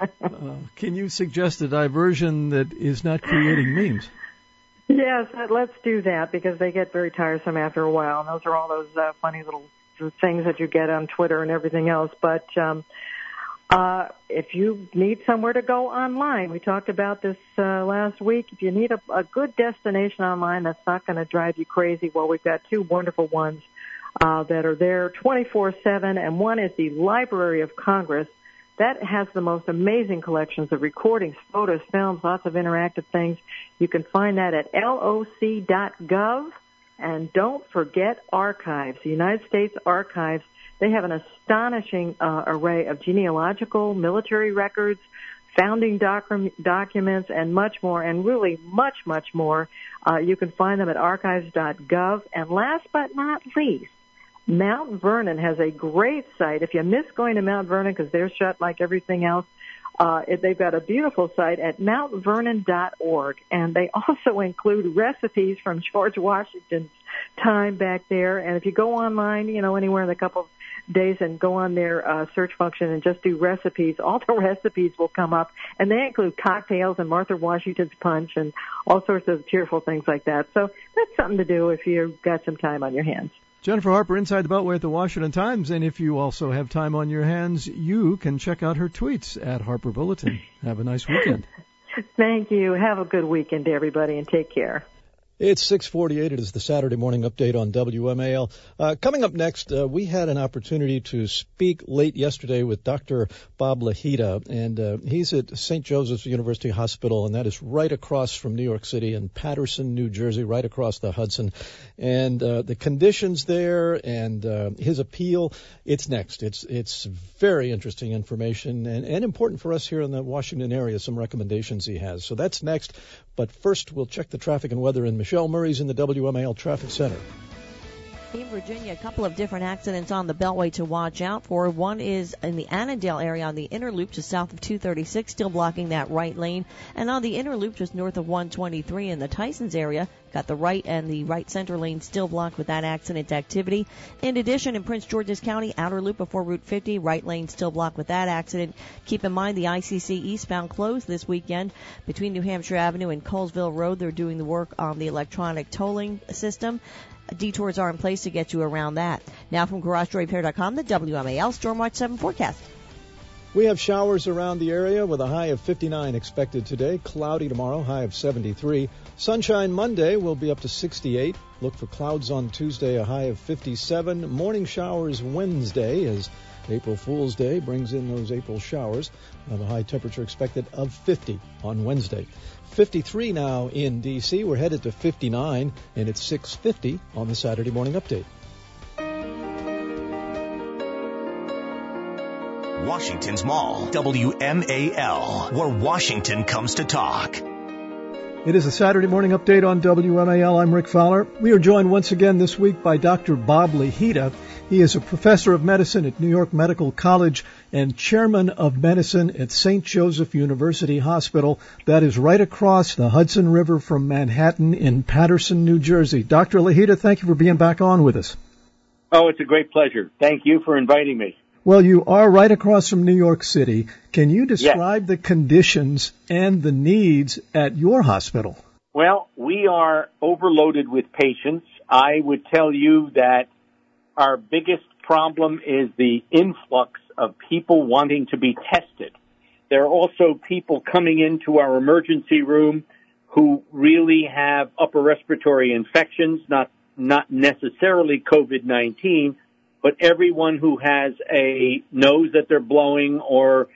S17: Can you suggest a diversion that is not creating memes?
S5: Yes, let's do that, because they get very tiresome after a while. And those are all those funny little things that you get on Twitter and everything else. But if you need somewhere to go online, we talked about this last week. If you need a good destination online that's not going to drive you crazy, well, we've got 2 wonderful ones that are there 24/7, and one is the Library of Congress. That has the most amazing collections of recordings, photos, films, lots of interactive things. You can find that at loc.gov. And don't forget archives. The United States Archives, they have an astonishing array of genealogical, military records, founding documents, and much more, and really much, much more. You can find them at archives.gov. And last but not least, Mount Vernon has a great site. If you miss going to Mount Vernon because they're shut like everything else, they've got a beautiful site at mountvernon.org, and they also include recipes from George Washington's time back there. And if you go online, anywhere in a couple of days and go on their search function and just do recipes, all the recipes will come up, and they include cocktails and Martha Washington's punch and all sorts of cheerful things like that. So that's something to do if you've got some time on your hands.
S17: Jennifer Harper, Inside the Beltway at the Washington Times. And if you also have time on your hands, you can check out her tweets at Harper Bulletin. Have a nice weekend.
S5: Thank you. Have a good weekend, everybody, and take care.
S17: It's 6:48. It is the Saturday morning update on WMAL. Coming up next, we had an opportunity to speak late yesterday with Dr. Bob Lahita, and he's at St. Joseph's University Hospital, and that is right across from New York City in Paterson, New Jersey, right across the Hudson. And the conditions there and his appeal, it's next. It's very interesting information and important for us here in the Washington area, some recommendations he has. So that's next. But first, we'll check the traffic and weather, and Michelle Murray's in the WMAL Traffic Center.
S1: In Virginia, a couple of different accidents on the Beltway to watch out for. One is in the Annandale area on the inner loop just south of 236, still blocking that right lane. And on the inner loop just north of 123 in the Tysons area, got the right and the right center lane still blocked with that accident activity. In addition, in Prince George's County, outer loop before Route 50, right lane still blocked with that accident. Keep in mind the ICC eastbound closed this weekend between New Hampshire Avenue and Colesville Road. They're doing the work on the electronic tolling system. Detours are in place to get you around that. Now from GarageDoorRepair.com, the WMAL Stormwatch 7 forecast.
S17: We have showers around the area with a high of 59 expected today. Cloudy tomorrow, high of 73. Sunshine Monday will be up to 68. Look for clouds on Tuesday, a high of 57. Morning showers Wednesday as April Fool's Day brings in those April showers. Have a high temperature expected of 50 on Wednesday. 53 now in D.C. We're headed to 59, and it's 6:50 on the Saturday Morning Update.
S16: Washington's Mall, WMAL, where Washington comes to talk.
S17: It is a Saturday Morning Update on WMAL. I'm Rick Fowler. We are joined once again this week by Dr. Bob Lehita. He is a professor of medicine at New York Medical College and chairman of medicine at St. Joseph University Hospital. That is right across the Hudson River from Manhattan in Paterson, New Jersey. Dr. Lehita, thank you for being back on with us.
S7: Oh, it's a great pleasure. Thank you for inviting me.
S17: Well, you are right across from New York City. Can you describe the conditions and the needs at your hospital?
S7: Well, we are overloaded with patients. I would tell you that our biggest problem is the influx of people wanting to be tested. There are also people coming into our emergency room who really have upper respiratory infections, not necessarily COVID-19, but everyone who has a nose that they're blowing or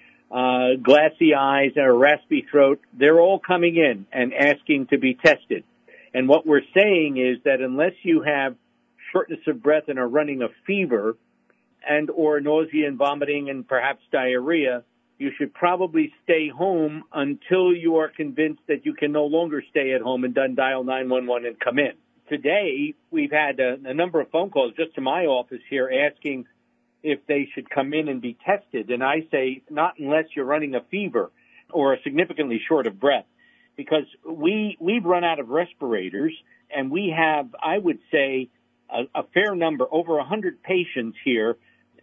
S7: glassy eyes and a raspy throat, they're all coming in and asking to be tested. And what we're saying is that unless you have shortness of breath and are running a fever and or nausea and vomiting and perhaps diarrhea, you should probably stay home until you are convinced that you can no longer stay at home and then dial 911 and come in. Today, we've had a number of phone calls just to my office here asking if they should come in and be tested. And I say, not unless you're running a fever or are significantly short of breath, because we've run out of respirators, and we have, I would say, a fair number, over 100 patients here,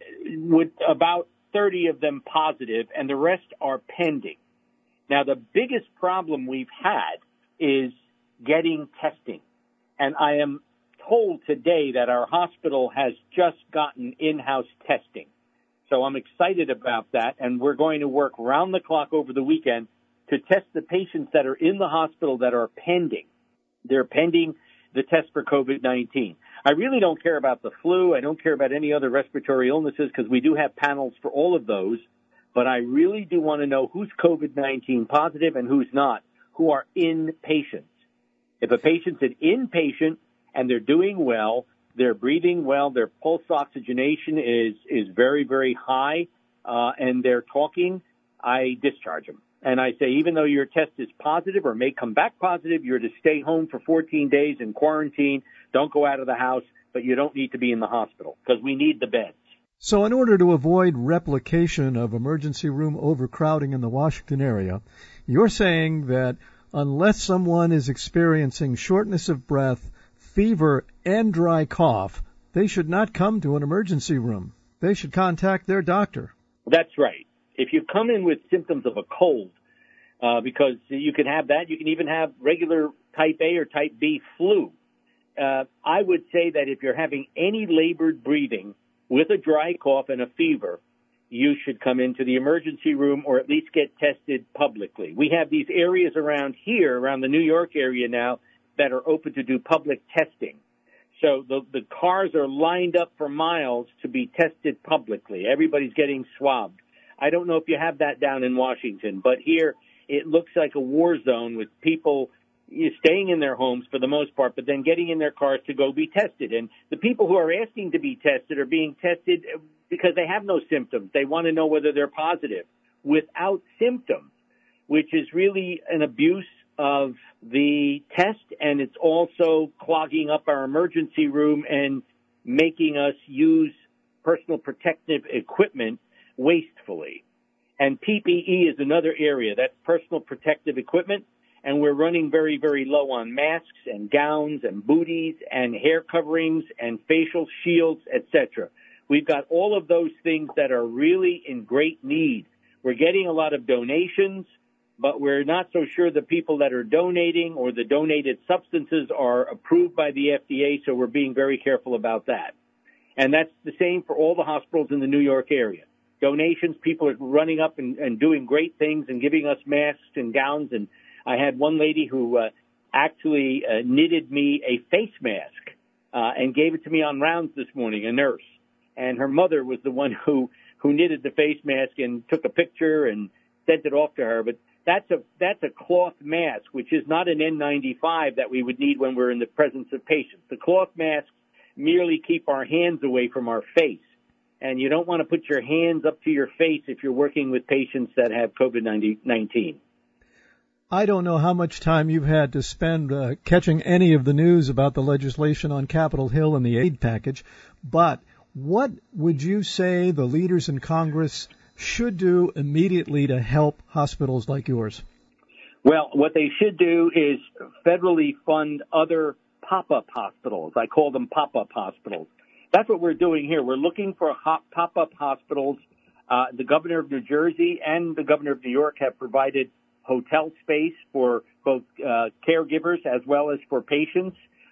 S7: with about 30 of them positive, and the rest are pending. Now, the biggest problem we've had is getting testing. And I am told today that our hospital has just gotten in-house testing. So I'm excited about that, and we're going to work round the clock over the weekend to test the patients that are in the hospital that are pending. They're pending the test for COVID-19. I really don't care about the flu. I don't care about any other respiratory illnesses because we do have panels for all of those. But I really do want to know who's COVID-19 positive and who's not, who are inpatients. If a patient's an inpatient and they're doing well, they're breathing well, their pulse oxygenation is very, very high, and they're talking, I discharge them. And I say, even though your test is positive or may come back positive, you're to stay home for 14 days in quarantine. Don't go out of the house, but you don't need to be in the hospital because we need the beds.
S17: So in order to avoid replication of emergency room overcrowding in the Washington area, you're saying that unless someone is experiencing shortness of breath, fever, and dry cough, they should not come to an emergency room. They should contact their doctor.
S7: That's right. If you come in with symptoms of a cold, because you can have that, you can even have regular type A or type B flu. I would say that if you're having any labored breathing with a dry cough and a fever, you should come into the emergency room or at least get tested publicly. We have these areas around here, around the New York area now, that are open to do public testing. So the cars are lined up for miles to be tested publicly. Everybody's getting swabbed. I don't know if you have that down in Washington, but here it looks like a war zone with people staying in their homes for the most part, but then getting in their cars to go be tested. And the people who are asking to be tested are being tested because they have no symptoms. They want to know whether they're positive without symptoms, which is really an abuse of the test, and it's also clogging up our emergency room and making us use personal protective equipment wastefully. And PPE is another area. That's personal protective equipment. And we're running very, very low on masks and gowns and booties and hair coverings and facial shields, etc. We've got all of those things that are really in great need. We're getting a lot of donations, but we're not so sure the people that are donating or the donated substances are approved by the FDA, so we're being very careful about that. And that's the same for all the hospitals in the New York area. donations. People are running up and doing great things and giving us masks and gowns. And I had one lady who actually knitted me a face mask and gave it to me on rounds this morning, a nurse. And her mother was the one who knitted the face mask and took a picture and sent it off to her. But that's a cloth mask, which is not an N95 that we would need when we're in the presence of patients. The cloth masks merely keep our hands away from our face. And you don't want to put your hands up to your face if you're working with patients that have COVID-19.
S17: I don't know how much time you've had to spend catching any of the news about the legislation on Capitol Hill and the aid package, but what would you say the leaders in Congress should do immediately to help hospitals like yours?
S7: Well, what they should do is federally fund other pop-up hospitals. I call them pop-up hospitals. That's what we're doing here. We're looking for pop-up hospitals. The governor of New Jersey and the governor of New York have provided hotel space for both caregivers as well as for patients.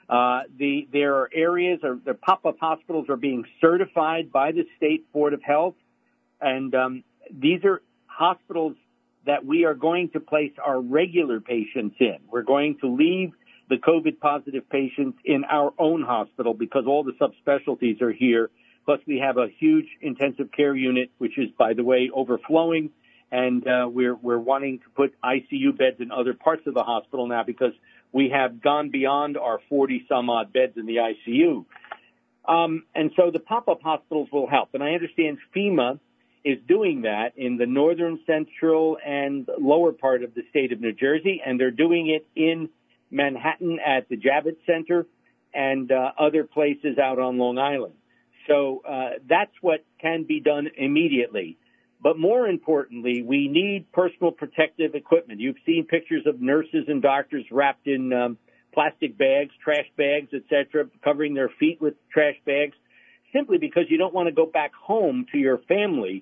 S7: There are areas, the pop-up hospitals are being certified by the State Board of Health, and these are hospitals that we are going to place our regular patients in. We're going to leave the COVID-positive patients in our own hospital because all the subspecialties are here. Plus, we have a huge intensive care unit, which is, by the way, overflowing, and we're wanting to put ICU beds in other parts of the hospital now because we have gone beyond our 40-some-odd beds in the ICU. And so the pop-up hospitals will help. And I understand FEMA is doing that in the northern, central, and lower part of the state of New Jersey, and they're doing it in Manhattan at the Javits Center and other places out on Long Island. So that's what can be done immediately. But more importantly, we need personal protective equipment. You've seen pictures of nurses and doctors wrapped in plastic bags, trash bags, etc., covering their feet with trash bags, simply because you don't want to go back home to your family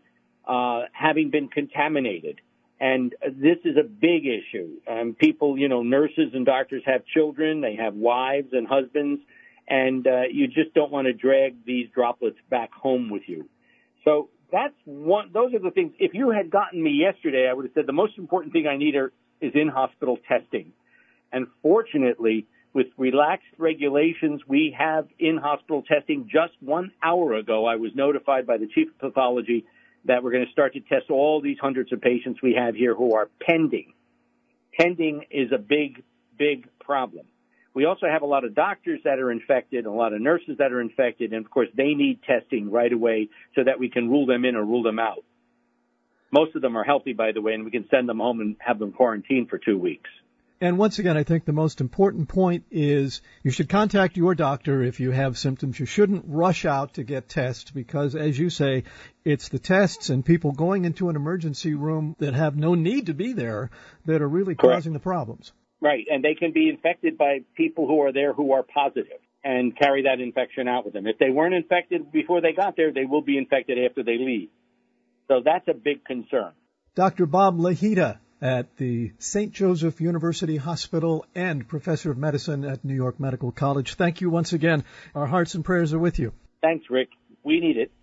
S7: having been contaminated. And this is a big issue. People, nurses and doctors have children, they have wives and husbands, and you just don't want to drag these droplets back home with you. So those are the things. If you had gotten me yesterday, I would have said the most important thing I need is in-hospital testing. And fortunately, with relaxed regulations, we have in-hospital testing. Just 1 hour ago, I was notified by the chief of pathology that we're going to start to test all these hundreds of patients we have here who are pending. Pending is a big, big problem. We also have a lot of doctors that are infected, a lot of nurses that are infected, and, of course, they need testing right away so that we can rule them in or rule them out. Most of them are healthy, by the way, and we can send them home and have them quarantined for 2 weeks.
S17: And once again, I think the most important point is you should contact your doctor if you have symptoms. You shouldn't rush out to get tests because, as you say, it's the tests and people going into an emergency room that have no need to be there that are really causing the problems.
S7: Right, and they can be infected by people who are there who are positive and carry that infection out with them. If they weren't infected before they got there, they will be infected after they leave. So that's a big concern.
S17: Dr. Bob Lahita at the St. Joseph University Hospital and professor of medicine at New York Medical College. Thank you once again. Our hearts and prayers are with you.
S7: Thanks, Rick. We need it.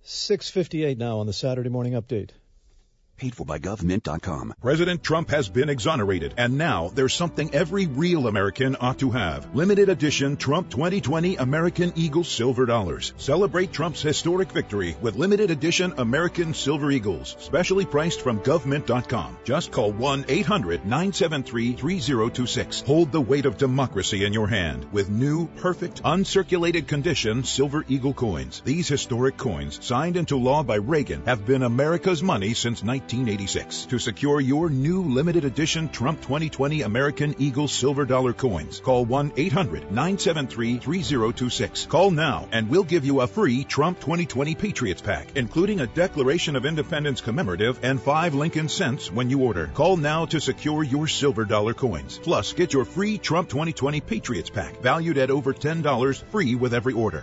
S17: 6:58 now on the Saturday Morning Update.
S21: Paid for by GovMint.com.
S8: President Trump has been exonerated, and now there's something every real American ought to have. Limited edition Trump 2020 American Eagle Silver Dollars. Celebrate Trump's historic victory with limited edition American Silver Eagles, specially priced from GovMint.com. Just call 1-800-973-3026. Hold the weight of democracy in your hand with new, perfect, uncirculated condition Silver Eagle coins. These historic coins, signed into law by Reagan, have been America's money since 1986. To secure your new limited edition Trump 2020 American Eagle Silver Dollar coins, call 1-800-973-3026. Call now and we'll give you a free Trump 2020 Patriots Pack, including a Declaration of Independence commemorative and 5 Lincoln cents when you order. Call now to secure your silver dollar coins. Plus, get your free Trump 2020 Patriots Pack, valued at over $10, free with every order.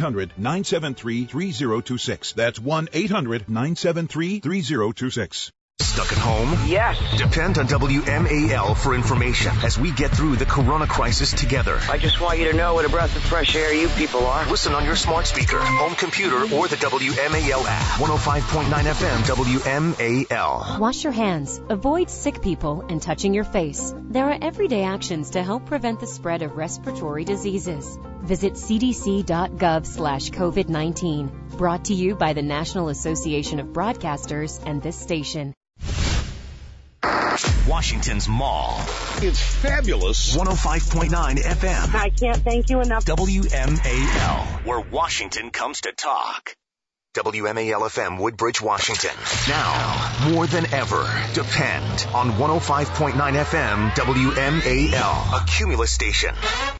S8: 1-800-973-3026. That's 1-800-973-3026.
S16: Stuck at home?
S9: Yes.
S16: Depend on WMAL for information as we get through the corona crisis together.
S9: I just want you to know what a breath of fresh air you people are.
S16: Listen on your smart speaker, home computer, or the WMAL app. 105.9 FM WMAL.
S2: Wash your hands. Avoid sick people and touching your face. There are everyday actions to help prevent the spread of respiratory diseases. Visit cdc.gov/COVID-19. Brought to you by the National Association of Broadcasters and this station.
S16: Washington's Mall.
S10: It's fabulous.
S16: 105.9 FM.
S11: I can't thank you enough.
S16: WMAL, where Washington comes to talk. WMAL FM, Woodbridge, Washington. Now, more than ever, depend on 105.9 FM WMAL, a Cumulus station.